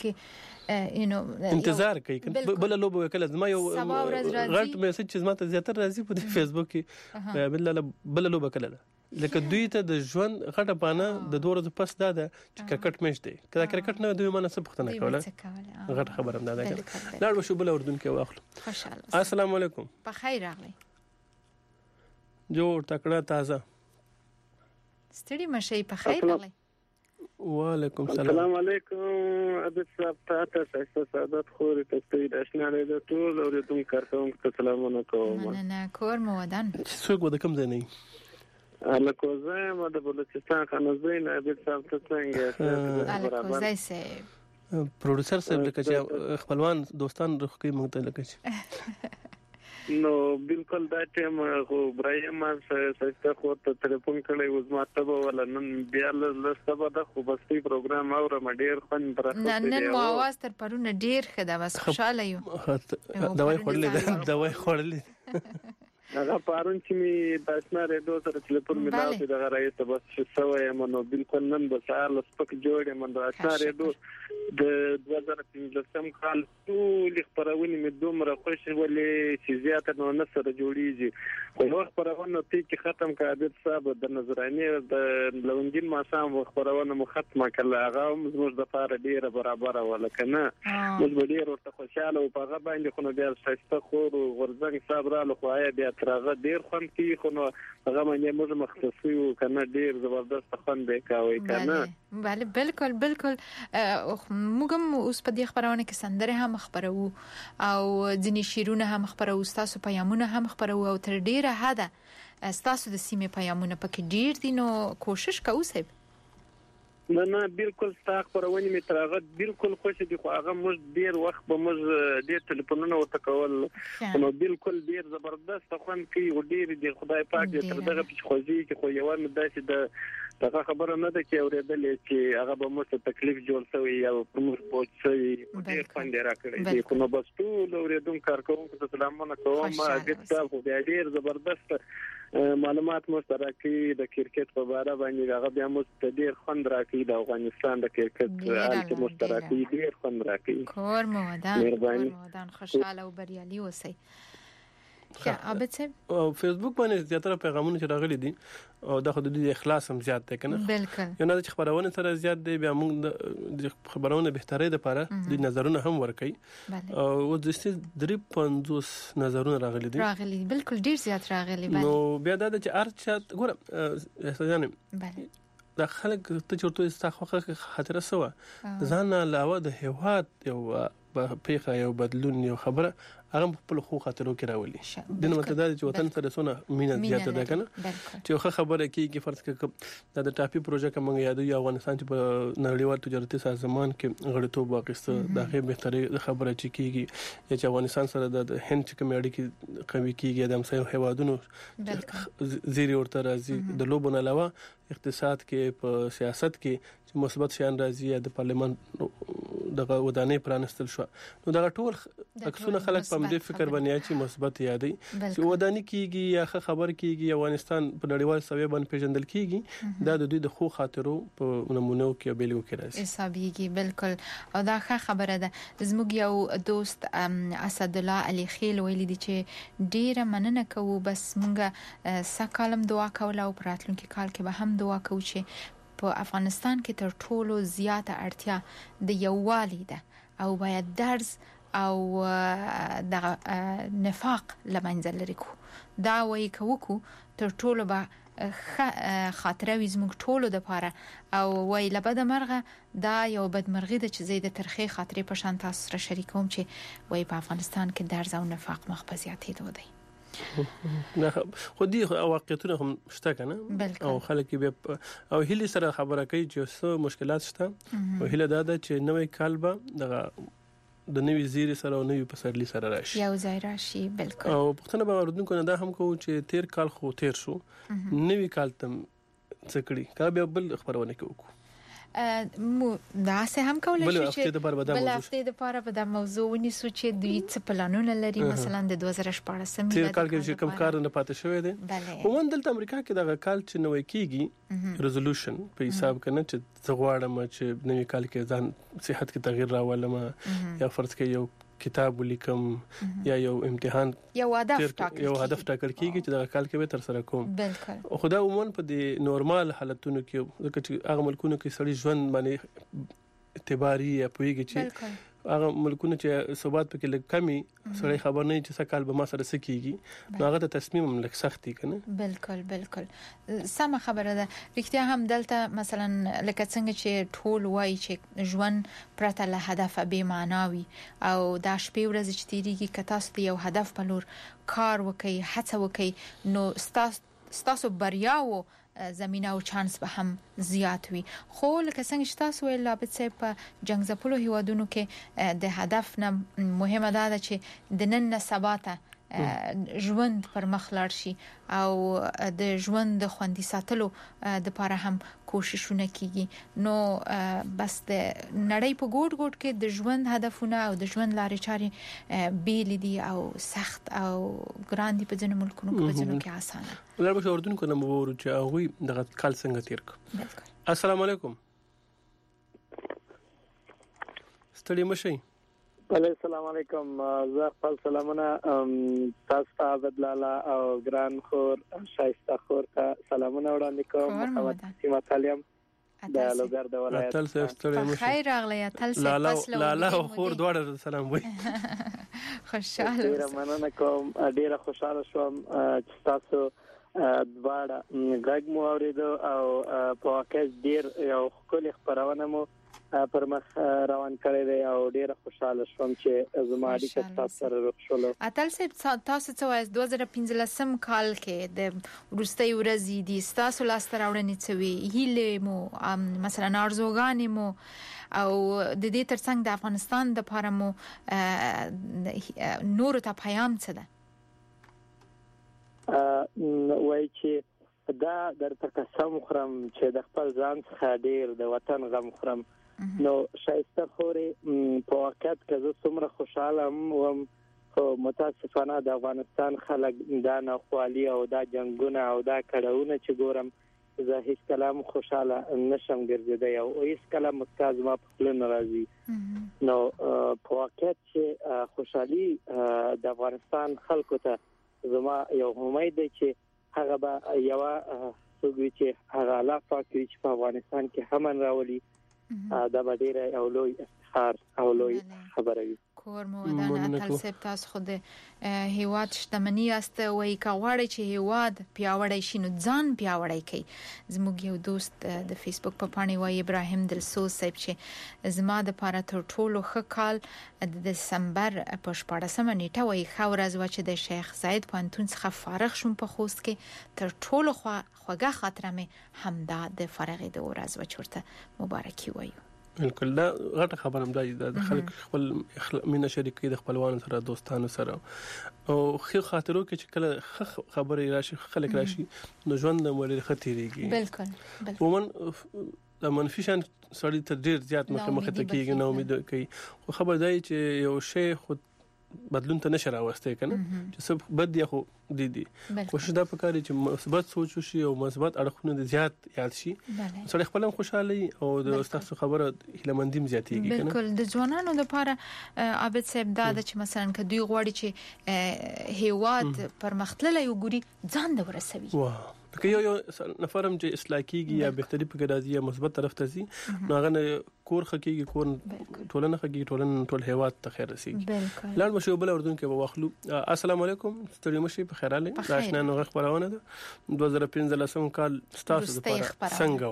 کې انتظار کوي بل لوب وکړه زما یو غټ میسج چې زما ته زیاتره راځي په فیسبوک کې بل لوب وکړه لکه دوی ته د ژوند غټه پانه د دوه ورځې پس دا د کرکټ میچ دی کله کرکټ نه دوی مانه څه پختنه کوله غټ خبر هم دا ده لاړ وشو بل اردن کې واخلو خوشاله السلام علیکم په خیر راغلی جوړ تکړه تازه ستړي مشي په خیر راغلی وعلیکم السلام علیکم عبد صاحب تاسو سعادت خوري تاسو د آشنا له ټول اوریدونکو کارکوم ته سلامونه کوم مننه کور مو ودان څوک ود کوم ځای نه الکوزه ما د بلوچستان خانزین عبد صاحب ته څنګه الکوزه سه پروډوسر صاحب لکه خپلوان دوستان رخصي مونږ ته لکه نو بالکل دا ټیم خو ابراهیم سسته خو ته ټلیفون کړی و زما ته ولا نن بیا له سبا د خو بسې پروګرام اورم ډیر خون درته نن مو आवाज تر پرونه ډیر خده بس خوشاله یو دواي خورلې هغه پارون چې می داسنا ریډیو سره ټلیفون ملاو چې دا راځي ته بس شوې منو بالکل نن به سهار لسپک جوړې من داسنا ریډیو د 2015 کال ټول خبرونه می دومره خوشی ولې چې زیاته نو نصر جوړیږي خو نو خبرونه ته چې ختم کړه صاحب د نظرانه د لونګین ما سام خبرونه مو ختمه کړه هغه موږ د فار ډیره برابر ولکنه موږ ډیر ورته خوشاله او په هغه باندې خو نو بیا سسته خور ورزنګ صاحب را لخوایا بیا ترغه ډیر خوان کی خو نو هغه باندې موږ مختصي او کنه ډیر زبردست خوان به کاوي کنه بله بالکل موږ اوس په دې خبرونه کې سندره هم خبرو او ځینې شیرونه هم خبرو تاسو پیغامونه هم خبرو او تر ډیره حدا تاسو د سیمه پیغامونه پکې ډیر دي نو کوشش کوو نه بالکل تاخ پرونی می ترغه بالکل خوش دي خو هغه موږ ډیر وخت به موږ ډیر ټلیفونونه وتکول نو بالکل ډیر زبردست خوان کی و ډیر دی خدای پاک دې تر دغه په خوځي کې خو یو نه داسې د دغه خبره نه ده چې اورېدلې چې هغه به موږ ته تکلیف جوړ شوی یا موږ پوښتنه ډیر خوند راکړي دي خو نو بس ټول اوریدونکو کارکوونکو ته سلامونه کوم هغه تاسو ډیر زبردست معلومات مشترکي د کرکټ په اړه باندې هغه بیا مو ډیر خوند راکړي د افغانستان د کرکټ حالت مشترکي ډیر خوند راکړي. کور مو ودان خوشاله او بریالي اوسئ. عابد صاحب او فیسبوک باندې زیاتره پیغامونه چې راغلي دي او د حدود اخلاص هم زیات دی کنه بالکل یو نه چې خبرونه سره زیات دی بیا موږ د خبرونه بهتري لپاره د نظرونه هم ورکړي او د 350 نظرونه راغلي بالکل ډیر زیات راغلي نو بیا دا چې ارچ ګوره احساسانه د خلک ته چورته استخوخه خاطر سوا ځان علاوه د هواد یو په پیخه یو بدلون یو خبره هغه په خو خاطرو کې راولي د نو متداد چې وطن سره سونه مینه زیاته ده کنه چې خو خبره کې فرض کړه د ټاپي پروژه کوم یادو یا افغانستان چې په نړیوال تجارتي سازمان کې غړیتوب واخیسته دغه بهتري خبره چې کیږي چې افغانستان سره د هند چې کوم اړیکې قوي کیږي د همسایه هیوادونو زیری ورته راځي د لوبونو علاوه اقتصاد کې په سیاست کې چې مثبت شان راځي د پارلمان دغه ودانې پرانستل شو نو دغه ټول اکثره خلک په دې فکر باندې چې مثبت یادي چې ودانې کیږي یا خبر کیږي افغانستان په نړیوال سوي باندې پیژندل کیږي دا د دوی د خو خاطرو په نمونه کې بیلګو کې راځي حسابيږي بالکل او دا خبره ده زموږ یو دوست اسد الله علي خیل ویلي دي چې ډیره مننه کوو بس مونږه سکالم دعا کوله او پراتلونکي کال کې به هم دعا کوو چې په افغانستان کې تر ټولو زیاته اړتیا د یووالي ده او باید درز او د نفاق لمنځه لري کو دا وایي کوو تر ټولو به خاطره وي زموږ ټولو د پاره او وایي لبد مرغه دا یو بدمرغي ده چې زید ترخی خاطرې په شان تاسو سره شریکوم چې وایي په افغانستان کې درز او نفاق مخبزياتي دوی نه خو دې واقعیتونه هم شته کنه او خلک بیا او هلي سره خبره کوي چې څه مشکلات شته او هله دا ده چې نوې کالبه د نوې زیری سره او نوې پسرلی سره راشي یو ځای راشي بالکل او پښتنه به ورودونکو نه دا هم کوو چې تیر کال خو تیر شو نوې کال تم څکړي کا بیا بل خبرونه کوو مو دا سه هم کولای شي چې بل هفته د پاره په د موضوع ونیسو چې دوی څه پلانونه لري مثلا د 2014 تیر کال کې کوم کار نه پاتې شوی دی ومن دلته امریکا کې د کال چې نوې کیږي ریزولوشن په حساب کنه چې زغواړم چې نوې کال کې ځان صحت کې تغییر راولم یا فرض کې یو کتاب ولیکم یا یو امتحان یو هدف ټاکل کیږي چې د کال کې به تر سره کوم بالکل خدا عموما په دې نورمال حالتونو کې ځکه چې هغه ملکونو کې سړي ژوند باندې اعتباري یا پويږي چې هغه ملکونه چې ثبات پکې لږ کمی سړی خبر نه چې څه کال به ما سره سکیږي نو هغه ته تصمیم هم لږ سختي کنه بالکل سم خبره ده رښتیا هم دلته مثلا لکه څنګه چې ټول وایي چې ژوند پرته له هدف به معناوي او دا شپې ورځې چې تیریږي که تاسو یو هدف په لور کار وکړئ هڅه وکړئ نو ستاسو بریا او زمينه او چانس به هم زیات وي خو لکه څنګه چې تاسو ویل لابد سه په جنگ زپلو هیوادونو کې د هدف نه مهمه ده چې د نن سباته ژوند پر مخ لاړ شي او د ژوند د خوندي ساتلو د لپاره هم کوششونه کیږي نو بس د نړۍ په ګوټ کې د ژوند هدفونه او د ژوند لارې چارې بیل دي او سخت او ګران دي په ځینو ملکونو په ځینو کې اسانه ولر به اردن کو نه مورو چې هغه د کال څنګه تیر کو السلام علیکم ستړي مشي السلام علیکم زه خپل سلامونه تاسو ته عبد لالا او ګران خور شایسته خور ته سلامونه وړاندې کوم محمد سیمه تعلیم د لوګر د ولایت تل ستړي مشي خیر راغلی تل څه لالا او خور دواړه سلام وای خوشاله ډیره مننه کوم ډیره خوشاله شوم چې تاسو دواړه غږ مو اوریدو او په واقع ډیر یو خپل خبرونه مو پر مخ روان کړی دی او ډیره خوشاله شوم چې زما اړیکه تاسو سره وشوله اتل صاحب تاسو څه وایي 2015 کال کې د ورستۍ ورځې دي تاسو لاسته راوړنې څه وی هیله مو مثلا ارزوګانې مو او د دې ترڅنګ د افغانستان د لپاره مو نور ته پیغام څه ده وایي چې دا درته قسم خورم چې د خپل ځان څخه ډیر د وطن غم خورم نو شایسته خوري په وخت کې زه څومره خوشاله وم خو متاسفانه د افغانستان خلک دا ناخوالي او دا جنگونه او دا کړهونه چې ګورم زه هیڅ کلام خوشاله نشم ګرځیدای او هیڅ کلام مستاز ما په خپل ناراضي نو په واقعیت چې خوشحالي د افغانستان خلکو ته زما یو امید دی چې هغه به یو څوګي چې هغه لا فکر چې په افغانستان کې همن راولي دا به ډیره او لوی افتخار او لوی خبره وي. کور مو ودان اتل سپ تاسو خود هیواد شتمنی است وای کاوړی چې هیواد پیاوړی شینو ځان پیاوړی کوي. زموږ یو دوست د فیسبوک په پاڼې وای ابراهیم دلسوز صاحب چې زما د پاره تر ټولو ښه کال د دسمبر په 14مه نیټه وای خورز و چې د شیخ زاید پانتون څخه فارغ شوم په خوست کې تر ټولو خوږه خاطره مې همدا د فارغې د ورځ و چورته مبارکي وایو. بالکل دا غټه خبره هم دی د خلک خپل مینه شریکي د خپلوانو سره دوستانو سره او خو خاطرو کې چې کله خبرې راشي خلک راشي نو ژوند مولې خطرېږي. بالکل ومن د منفي شان سړی ته ډیر زیات مخه ته کېږي نو امید کوي خو خبر دی چې یو شی خود بدلون ته نشه راوستي کنه چې سب بد یا خو دي کوشش دا پکاري چې مثبت سوچ وشي او مثبت اړخونه د زیات یاد شي سره خپل خوشحالي او د تاسو خبره هلمندیم زیاتېږي کنه. بالکل د ځوانانو لپاره عابد صاحب دا چې مثلا کدی غواړي چې هیواد پرمختللی وګوري ځان د ورسوي که یو نفرم چې اصلاح کیږي یا بهتري په ګرځي یا مثبت طرف ته ځي نو هغه کور خکېږي کور ټولنه خکېږي ټولنه ټول هیواد ته خیر رسیږي. لاړ مشو بل اردن کې واخلو. السلام علیکم ستړي مشي په خیر اله راشنه نو خبرونه ده 2015 کال ستاسو لپاره څنګه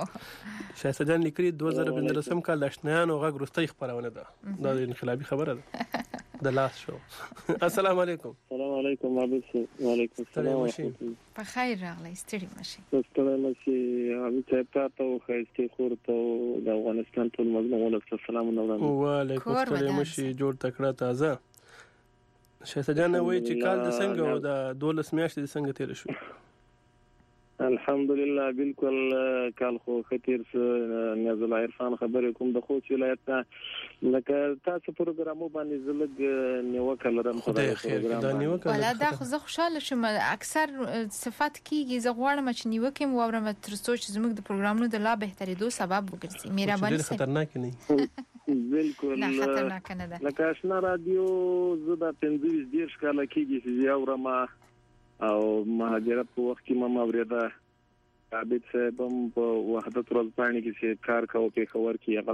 و شایسته جان لیکري 2015 کال راشنه نو غوستي خبرونه ده دا انقلابي خبره ده د لاس شو. السلام علیکم. السلام علیکم عابد وعلیکم السلام. په خیر راغلی ستړي مشي. ستړي مشي عابد صاحب تاسو خیرتي خورته د افغانستان ټول مزنه ولکم السلام علیکم. وعلیکم السلام مشي جوړ تکړه تازه شایسته جان وای چې کال د څنګه او د 12 میاشتې د څنګه تیر شو. الحمدلله بالکل کال خو خطر نیاز الله عرفان خبرې کوم د خوست ولایت لکه تاسو پروګرامو باندې زلګ نیوکه لرم خدای پروګرام دا نیوکه ولا دا خو زه خوشاله شوم اکثر صفات کیږي زه غواړم چې نیوکه مو اورم تر څو چې زموږ د پروګرامونو د لا بهترېدو سبب وګرځي مهرباني خطرناک نه بالکل نه خطرناک نه ده. لکه آشنا رادیو زدا 15 کال کیږي چې اورم او مهاجرت په وخت کې ما اوریدا عابد صاحب په وحدت ورځپاڼې کې چې کار کاوه په خبر کې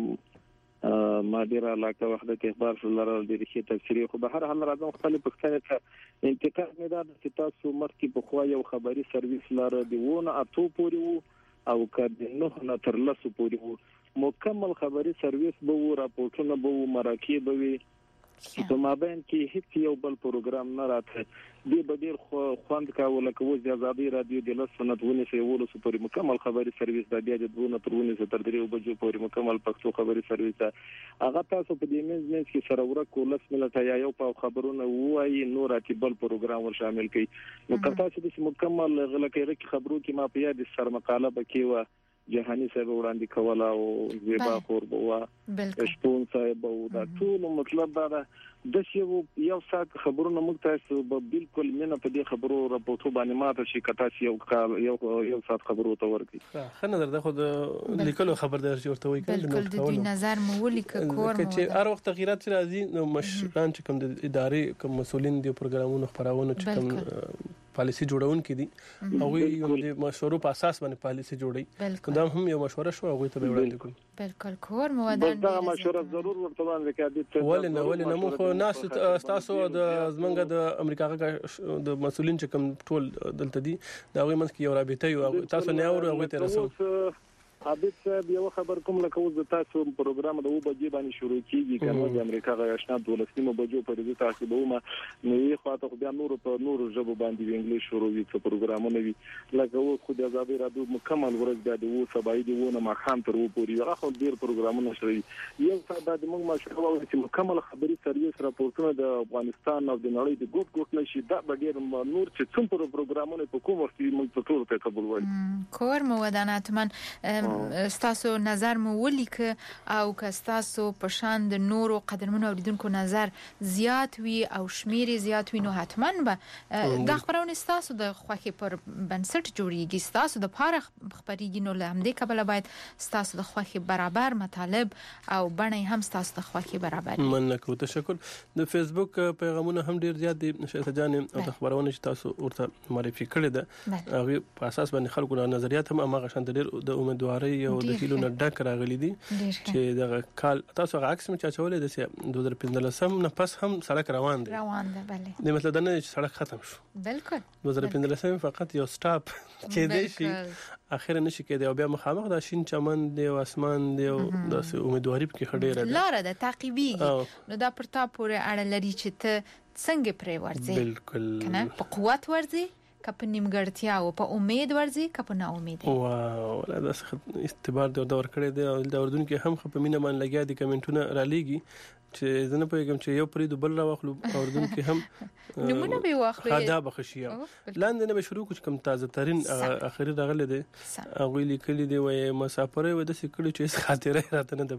غلطم ما ډیر علاقه وحدت اخبار لرل د ریښې تفسیری خو به هر حال راځم خپل پښتنه ته انتقاد نه ده چې تاسو مخکې په خو یو خبري سرویس لاره دی ونه اته پوري او کده نه نه تر لاسو پوري مکمل خبري سرویس به راپورټونه به مراکې به په مابین کې هیڅ یو بل پروګرام نه راته دی به ډیر خوند کاوه لکه و ازادي رادیو د لسنتونه سیولو سپری مکمل خبري سرویس د بیا د دونه ترونه تر دریو بجو پورې مکمل پښتو خبري سرویس هغه تاسو په دې منځ کې سره ورکو لس ملته یا یو په خبرونه وایي نور اتي بل پروګرام ور شامل کړي نو کله چې مکمل غلکې خبرو کې ما په یاد سر مقاله بکیوه جهاني صاحب وړاندې کوله او زیبا خور بوا شپون صاحب او دا ټول مطلب دا د یو سات خبرونه موږ تاسو به بالکل نه په دې خبرو راپورټو باندې ماته شي کتا یو سات خبرو ته ورګي خنه درته خود لیکلو خبر درځي ورته وایي بالکل د دې نظر مو ولیک کور مو چې هر وخت تغیرات راځي نو مشران چې کوم د ادارې کوم مسولین دی پروګرامونو خبرونه چې کوم پالیسی جوړون کې دي او یو د مشورو په اساس باندې پالیسی جوړي دا هم یو مشوره شو او ته وړاندې کوم. بالکل کور مو ودان دا مشوره ضرور ورته باندې کې دي ولنه مو خو ناس تاسو د زمنګ د امریکا د مسولین چې کوم ټول دلته دي دا غوي منځ کې یو رابطه یو تاسو نه اورو او ته رسو عابد صاحب یو خبر کوم لکه اوس د تاسو پروګرام د وبجې باندې شروع کیږي کنه د امریکا غیاشنا 12 بجو په دې تاسو به ما نو خواته خو بیا نور په نور ژبه باندې د انګلیش شروع وي په پروګرامونه وي لکه اوس خو د ازادي رادیو مکمل ورځ بیا د و سبای دی ونه ما خام تر و پوری راخو ډیر پروګرامونه شوي یو څه بعد موږ ماشوالو چې مکمل خبري سرویس راپورټونه د افغانستان او د نړۍ د ګوت نشي دا ډیر نور چې څومره پروګرامونه په کوم وخت موږ په ټول ته قبول وایي کور مو ودانات من ستاسو نظر مو ولیک او که ستاسو په شان د نورو قدرمنو اوریدونکو نظر زیات وي او شمیر زیات وي نو حتما به د خبرونه ستاسو د خوخي پر بنسټ جوړیږي ستاسو د پاره خبريږي نو لهمدې کبل باید ستاسو د خوخي برابر مطالب او بڼه هم ستاسو د خوخي برابر مننه تشکر د فیسبوک پیغامونه هم ډیر زیات دي شایسته جان او د خبرونه چې تاسو ورته معرفي کړی ده هغه په اساس باندې خلکو نظریات هم هغه شان ډیر د امیدواري او د هیلو نه ډک راغلي دي چې د کال تاسو عکس مې چاچولې د 2015 نه پس هم سړک روان دی بله د مطلب نه چې سړک ختم شو بالکل 2015 فقط یو سټاپ کېدې شي اخر نشي کېدې او بیا مخامخ د شین چمن دی او اسمان دی او د امیدواري په کې خډېره ده لاره د تعقیبي نو دا پر تا پورې اړه لري چې ته څنګه پرې ورځې بالکل کنه په قوت ورځې کپ نیمګړتیا او په امید ورځي کپ نه امید واو لا دا استبار د دور کړی دی او د اردن کې هم خپ مینه من لګیا دي کمنټونه را لېږي چې زنه پیغام چې یو پرې دوبل را واخلو اردن کې هم نمونه به واخلو خدا بخشیا لاندې نه به شروع کوم کم تازه ترين اخري راغله دي هغه لیکلي دی وای مسافر و د سکړي چې خاطره راته نه د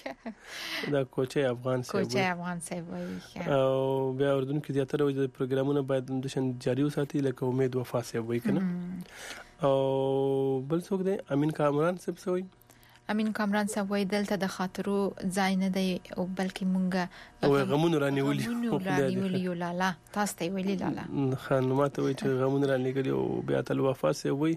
پرې دا کوچه افغان سي وای او بیا اردن کې زیاتره د پروګرامونه باید د شن جاری وساتي لکه امید وفا سي وای کنه او بل څوک دی امین کامران صاحب سوی امین کامران صاحب وای دلته د خاطرو ځای نه دی او بلکې مونږه او غمون رانیولي یو لالا تاسو ته ویلي لالا خانماته وای چې غمون رانیولي او بیا تل وفا سي وای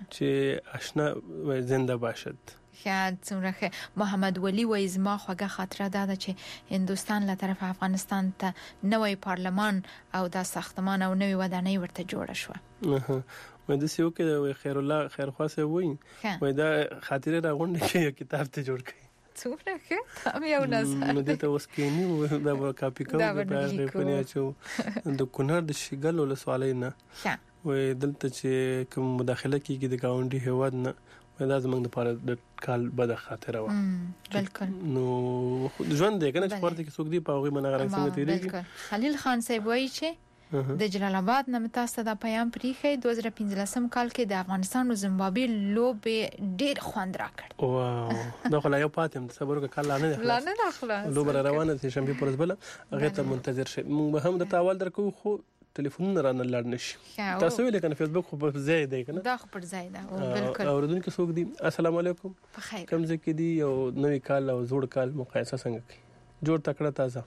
چې آشنا زنده باشد خیال څومره محمد ولی وای زما خوږه خاطره ده چې هندستان له طرف افغانستان ته نوې پارلمان او د ساختمان او نوې ودانۍ ورته جوړه شو مې د سیو کې خیر الله خیر خاصه وای وای دا خاطره راغونډه کې کتاب ته جوړ کړي څومره ښه هم یو نظر نو دته اوس کې نیو دا کاپی کوم په پنیا چې د کونړ د شګل ول سوالای نه وای دلته چې کوم مداخله کیږي د گاونډي هواد نه دا زمونږ لپاره د کال بد خاطره و بالکل نو ژوند دې کنه چې پورته کې څوک دی په هغه منغرنګ څنګه تیریږي خلیل خان صاحب وایي چې د جلال آباد نه تاسو د پیام پریخي 2015 کال کې د افغانستان او زیمبابوے لوبې ډېر خوند راکړ واو دا خلای پاتم صبر وکړه لا نه خلاص لوبه روانه چې شنبه پرځ بل هغه ته منتظر شي موږ هم د تاول درکو خو ټلیفون رانه لاړ نشي تاسو ویل کنه فیسبوک خو په ځای دی کنه دا خو پر ځای ده بالکل اوردونکو څوک دي السلام علیکم کوم ځکه دي یو نوې کال او زوړ کال مقایسه څنګه کوي جوړ تکړه تازه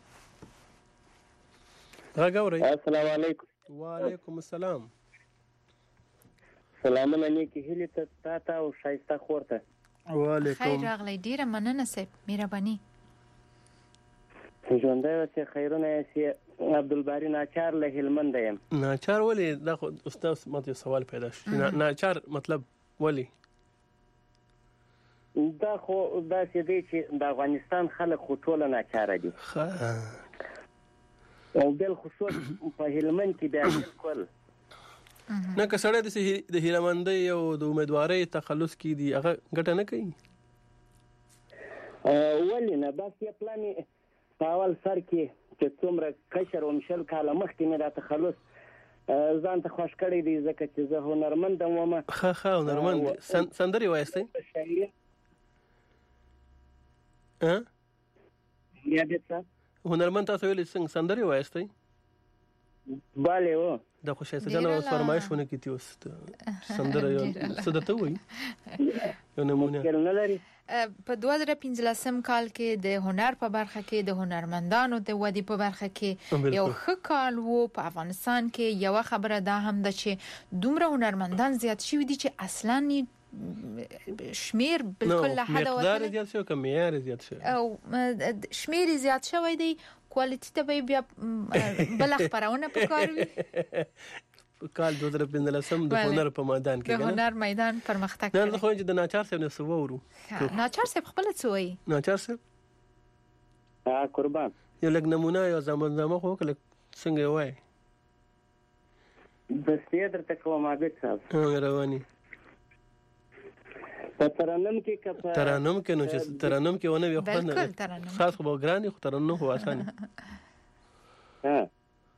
راګورئ السلام علیکم وعلیکم السلام سلامونه نیکی هیله ته او شایسته خورته وعلیکم خیر راغلی ډیره مننه سپ مهرباني ژوندۍ اوسې خیرونه اوسې عبدالباری ناچار له هلمند یم ناچار ولې دا خو استاد ماته سوال پیدا شو ناچار مطلب ولې دا خو دا چې دی چې د افغانستان خلک خو ټول ناچار دي او بل خصوص په هلمند کې بیا بالکل نه کسړه د هلمندۍ او د امیدوارۍ تخلص کې دي هغه ګټه نه کوي ولې نه بس یې پلان اول سر کې چې څومره کشر او مشل کاله مخکې مې دا تخلص ځان ته خوش کړی دی ځکه چې زه هنرمند وم ښه هنرمند سندري وایستئ یا دې څه هنرمند تاسو ویل څنګه سندري وایستئ bale و دا خو شایسته جان اوس فرمایشونه کیتی اوس سندره څه درته وایي یو نمونه په 2015 کال کې د هنر په برخه کې د هنرمندانو د ودی په برخه کې یو ښه کال وو په افغانستان کې یو خبره ده هم د چې دومره هنرمندان زیات شوي دي چې اصلاً شمیر بالکل له حد وته مقدار زیات شو که معیار زیات شو او شمیر زیات شوی دی کوالټی ته بیا بل خبرونه پکاروي کال 2015 د هنر په میدان کې د هنر میدان پرمختګ نه خو چې د ناچار صاحب نه سوورو ناچار صاحب خپل څه وایي ناچار صاحب قربان یو لګ نمونه یو زمانه خو کله څنګه وایي د سیادر تکو مابت صاحب رواني ترنم کې نو چې ترنم کې ونه وي خو نه خاص خو ګرانی خو ترنم خو آسان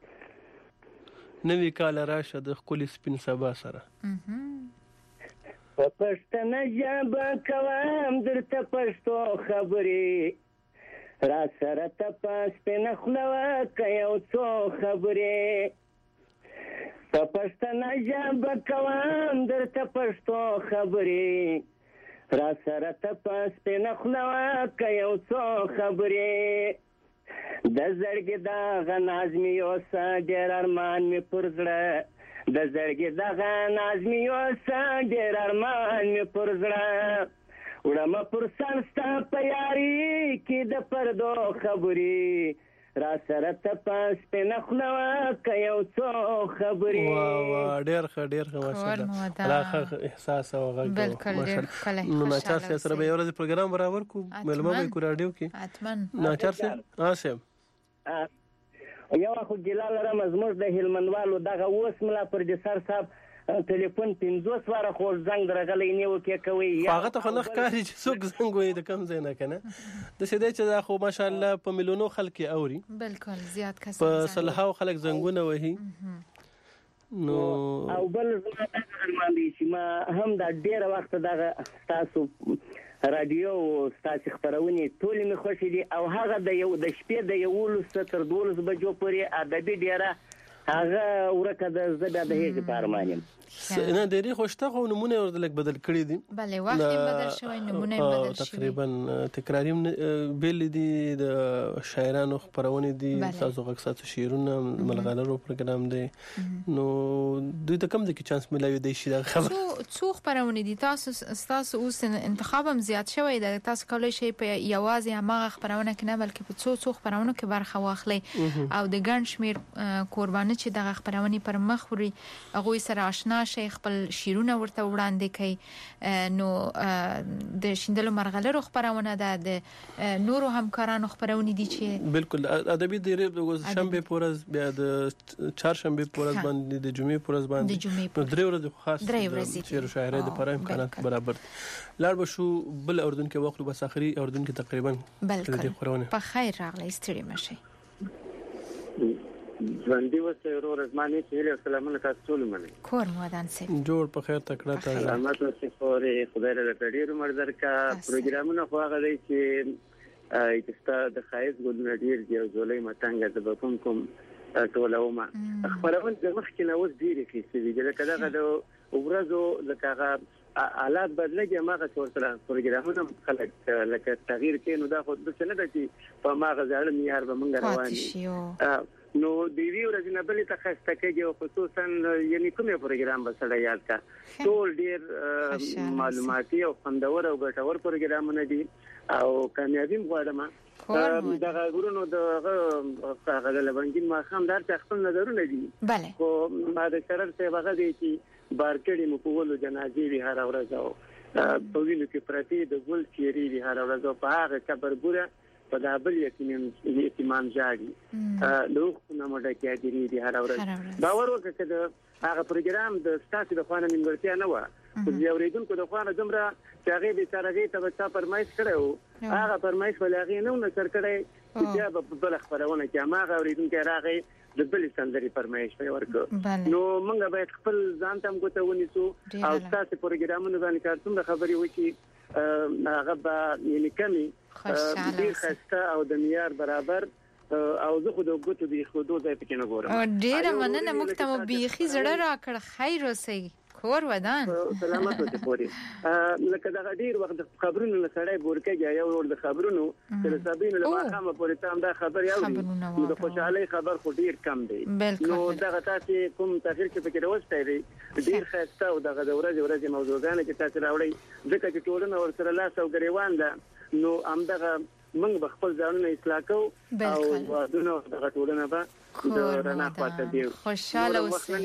نوې کال راشه د خپل سپین سبا سره په پښتنه ژبه کوم درته پښتو خبرې را سره ته په سپینه خوله وکړه یو څو خبرې په پښتنه ژبه کوم درته پښتو خبرې را سره ته په سپینه خوله وکړه یو څو خبرې د زړګي دغه ناز مې اوسه ډېر ارمان مې پر زړه د زړګي دغه ناز مې اوسه ډېر ارمان مې پر زړه وړمه پر سر ستا په یاري کې د پردو خبرې را سره ته په سپینه خوله وکړه یو څو خبرې واه ډېر ښه ماشاءالله راخه احساس او غږ بالکل ډېر ښکلی نو ناچار سره به یو ورځ پروګرام برابر کو ملمه به کو رادیو کې اتمن ناچار سره اسم یو خو جلال رحم زموږ د هلمندوالو دغه اوس ملا پروډوسر صاحب ټلیفون 50 واره خو زنګ درغلی نیو کې کوي هغه ته خلک کاری چې څوک زنګ وي د کم ځای نه کنه د سیده چې دا خو ماشاءالله په ملیونو خلک اوري بالکل زیات کس په صلحاو خلک زنګونه وهي نو او بل زما د ارمان دي چې ما هم دا ډیر وخت دغه تاسو رادیو ستاسو خبرونه ټول می خوشی دي او هغه د شپې د 11 تر 12 بجو پورې ادبي ډیره هغه ورکه د زړه د هیڅ پارمانیم نه ډېری خوشته خو نمونه ورته لګ بدل کړی دي بله وخت بدل شوی نمونه بدل شوی تقریبا تکراری بیل دي د شاعرانو خبرونه دي تاسو غږ شعرونه ملغلرو پروګرام دی نو دوی ته کم دي کې چانس ملایو دی شي دا خبر څو خبرونه دي تاسو اوس انتخاب هم زیات شوی دی تاسو کولای شئ په یوازې هغه خبرونه کې نه بلکې په څو خبرونه کې برخه واخلئ او د ګڼ شمیر قرباني چې د خبرونه پر مخ وړي هغه سره آشنا شي خپل شیرونه ورته وړاندې کوي نو د شیندلو مرغلرو خبرونه ده د نورو همکارانو خبرونه دي چې بالکل ادبي د شنبه پورز بیا د چهارشنبه پورز باندې د جمعې پورز باندې نو درې ورځې خاص شعر و شاعرۍ د لپاره امکانات برابر لاړ بشو بل اردن کې وخت بس اخري اردن کې تقریبا بالکل په خیر راغلی ستړي مشي ژوندۍ اوسئ ورور زمانې چې هیله سلامونه تاسو ټول منئ کور مو ودان سي جوړ په خیر تکړه ته سلامات اوسئ خوري خدای له ډېر عمر درکا پروګرامونه خو هغه دی چې د خایز ګلونه ډېر دی او زولې متنګ د بکم کوم ټولومه خبرونه د مخکې نه اوس ډېرې کیسې دي لکه دغه د ورځو لکه هغه حالات بدلږي ماغه څور سره پروګرامونه خلک لکه تغییر کوي نو دا خو د څه نه د چې په ماغه ځاړه معیار به مونږ رواني نو د وی ورځې نه بلې ته خسته کېږي خصوصا یعنی کومه پروګرام به سره یاد کا ټول ډیر معلوماتي او خوندور او ګټور پروګرامونه دي او کامیابی غواړم دغه ګورونو دغه لبنګین ما خام دار خپل نظرونه دي خو ما د شرر څخه هغه دي چې بارکړي مو په ولو جنازې وی هر ورځ او په وینو کې پرتی د ګل چيري وی هر ورځ په هغه قبر ګوره په دابل یتیمان جاړي لوخ نه مړه کېږي دي هر ورځ باور وکړه چې هغه پروګرام د ستاسو د خوانه نیمګړتیا نه و خو یو ریډونکو د خوانه زمره چې هغه به ترغه ته بچا پرمایش کړو هغه پرمایش ولغې نه نشر کړي چې په بل خبرونه کې هغه ریډونکو راغی د بل سندري پرمایش په ورکو نو موږ به خپل ځان ته موږ ته ونیسو او تاسو پروګرامونه باندې کوم خبري وکي هغه به یعنی کمی ډیر خسته او د معیار برابر او زه خو د ګوتو دی خو دوه ځای پکې نه ګورم ډیر مننه موږ ته مو بيخي زړه راکړ خیر اوسئ کور ودان سلامات اوسئ پوري لکه دا ډیر وخت خبرونه لسړای ورکهږي یو ور د خبرونو چې سابین له ماخامه پورې تام دا خبر یو د خوشحالي خبر خو ډیر کم دی نو دا تاسو کوم تغیر چې پکې راوستای دی ډیر خسته او دغه ورځ موضوعګانې چې تاسو راوړی ځکه چې ټولنه ورسره لاس او ګریوان ده نو همدغه موږ به خپل ځانونه اصلاح کوو او ودونه دغه ټولنه به د رڼا خواته دی خوشاله اوسئ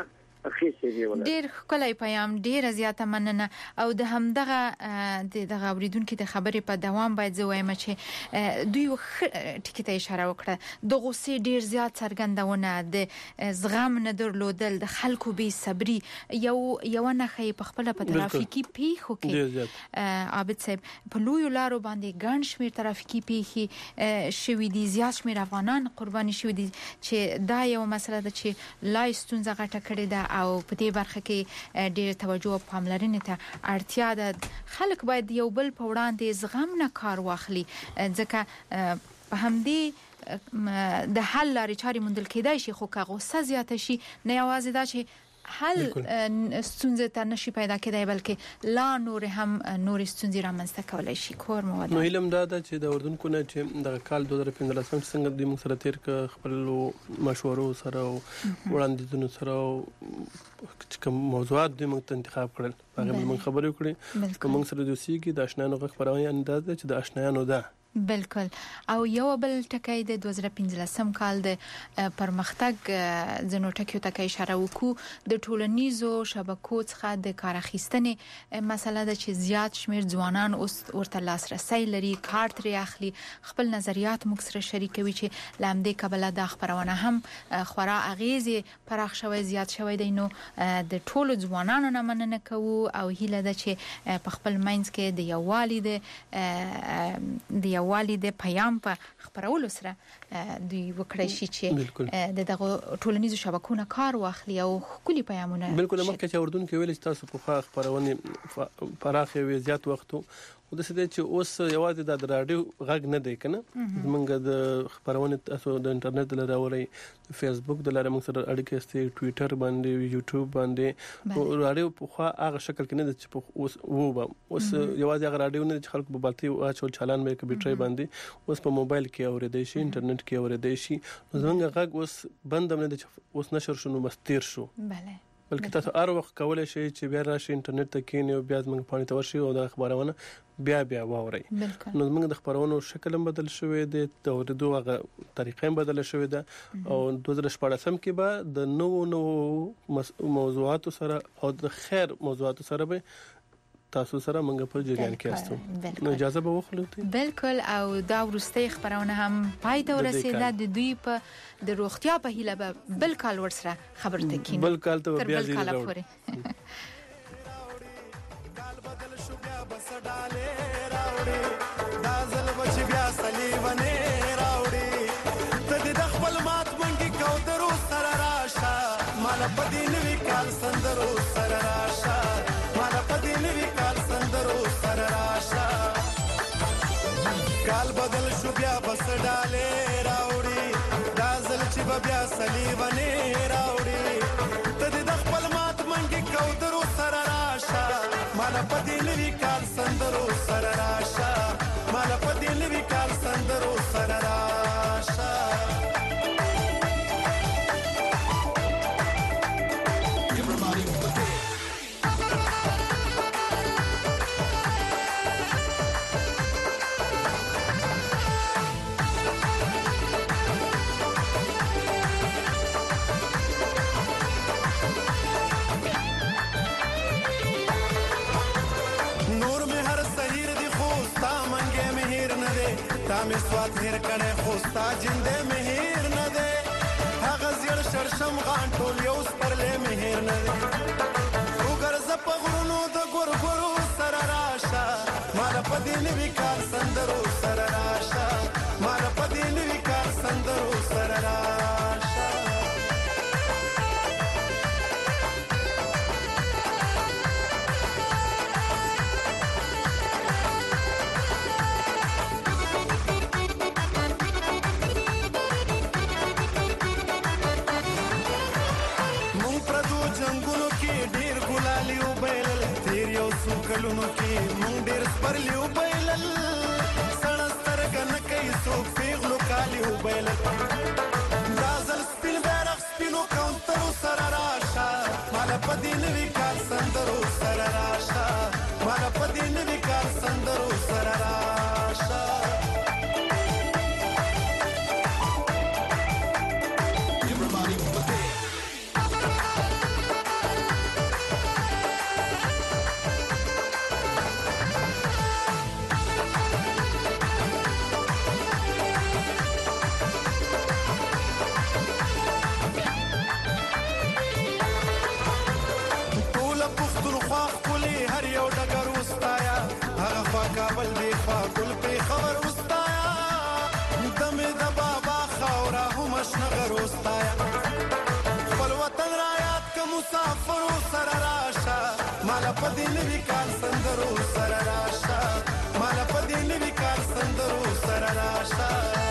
ډیر کولای پیام ډیر زیاته مننه او د همدغه دغه اوریدونکو د خبرې په دوام باید زویم چې دوی ټکی ته اشاره وکړه د غوسې ډیر زیات څرګندونه د زغم نه درلودل د خلکو بي صبري یو نه خې په خپل په ترافیکي پیښو کې عابد صاحب په لوی لارو باندې ګڼ شمیر ترافیکي پیښې شوې دي زیات شمیر افغانان قرباني شوې دي چې دا یو مسله ده چې لای ستونزه غټه کړې ده او په دې برخه کې ډېر توجه او پاملرنې ته اړتیا ده. خلک باید یو بل په وړاندې زغم نه کار واخلي، ځکه په همدې د حل لارې چارې موندل کېدای شي، خو که غوسه زیاته شي نه یوازې دا چې حل ستونزه ته نشي پیدا کېدای، بلکې لا نور هم نور ستونزې رامنځته کولای شي. کور مواد نو علم دا ده چې د اردن کو نه چې د کال 2015 څنګه د موږ سره تیر ک خپل مشورو سره او وړاندیزونو سره کوم موضوعات د موږ انتخاب کړل، هغه موږ خبرې کړې کوم سره د سیګي د آشنایانو غږ خبرونه انداز ده چې د آشنایانو ده. بالکل. او یو بل ټکی د 2015 کال د پرمختګ زنو ټکیو ته اشاره وکړو. د ټولنیزو شبکو څخه د کار اخیستنې مسله ده چې زیات شمیر ځوانان اوس ورته لاسرسي لري، کارت لري اخلي، خپل نظریات موږ سره شریکوي چې لامدې کبله د خبرونه هم خورا اغیزه پراخ شوی زیات شوی دی. نو د ټولو ځوانانو نه مننه کوو او هیله ده چې په خپل منځ کې د یووالي د پیام په خبرولو سره دوی وکړي شي چې دغه ټولنیزو شبکو کار واخلي او خولي پیامونه. بالکل مخکې چې اردن کې ویل چې تاسو په خبرونه پراخه وي زیات وخت او د څه چې اوس یوازې د رادیو غږ نه دی کنه، موږ د خبرونه تاسو د انټرنیټ له راوړی، فیسبوک د لاره موږ سره اړیکې استي، ټوئیټر باندې، یوټیوب باندې، او رادیو په خوا هغه شکل کې نه دی چې اوس اوس یوازې هغه رادیو نه چې خلکو په بلتي او چول چالان مې کمپیوټر باندې اوس په موبایل کې اورېدای شي، انټرنیټ کې اورېدای شي. زمونږ غږ اوس بند هم نه دی چې اوس نشر شنو مستیر شو، بلکې تاسو هر وخت کولای شئ چې بیا راشي انټرنیټ ته کېنئ او بیا موږ پاڼې ته ورشي او د خبرونه بیا واورئ. نو موږ د خبرونو شکل هم بدل شوی دی، د اوریدو هغه طریقې هم بدل شوی ده او 2014 کې به د نو موضوعاتو سره او د خیر موضوعاتو سره به تاسو سره موږ په جریان کې استو. نو اجازه به وخلو. بالکل. او دا ورسته خبرونه هم پای ته ورسیده. د دوی په د روغتیا په هیله به بل کال ورسره خبرته کینو، بل کال ته بیا زیات راوړي. دازل بچ بیا سلیونه راوړي ته د خپل مات منګي کو درو سره راشه، مال پدین وی کال سندرو سره راشه، مال پدین وی کال سندرو سره راشه. کال بدل شو بیا بس ډاله راوړي دازل چې بیا سلیونه راوړي ته د خپل مات منګي کو درو سره راشه، مال پدین وی کال سندرو سره راشه، مال پدین وی کال سندرو سره راشه. تامې سوات هیر کړي خوستا جندې مهیر نه ده، هغه زیړ شرشم غان ټول یو سپرلې مهیر نه ده. وګرځه په غرونو د ګورګورو سره راشه، مال پدې نوي کال سندرو سره راشه، مال پدې نوي کال سندرو سره راشه. کلونو کې مونږ ډېر سپرلیو بایلل، سړه سترګه نه کوي څوک پیغلو کالیو بایلل. دا ځل سپین بیرغ سپینو کونترو سره راشه، ماله په دې نوي کال سندرو سره راشه، ماله په دې نوي کال سندرو سره راشه. کابل مسافر سره راشه مال په دې نوي کال سندرو سره راشه مال په دې نوي کال سندرو سره راشه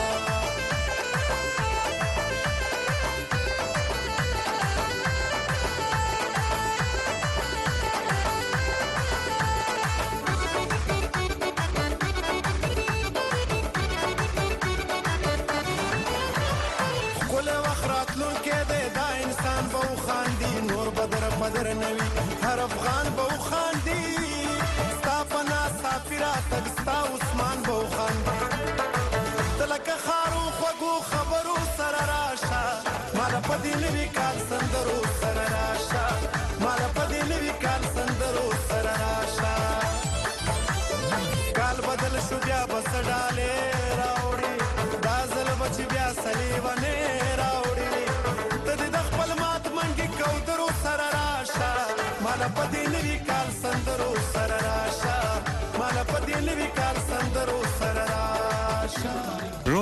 بدر نوي هر افغان بو خاندي ستا پنا سافرا تک ستا عثمان بو خاندي تلکه خارو خوګو خبرو سره راشه مال پدې نوي کال سندرو سره راشه مال پدې نوي کال سندرو سره راشه کال بدل شو بیا بس ډاله راوړي دازل بچ بیا سلیونه راوړي ته د خپل مات منګي کوترو سره مال پدې نوي کال سندرو سره راشه مال پدې نوي کال سندرو سره راشه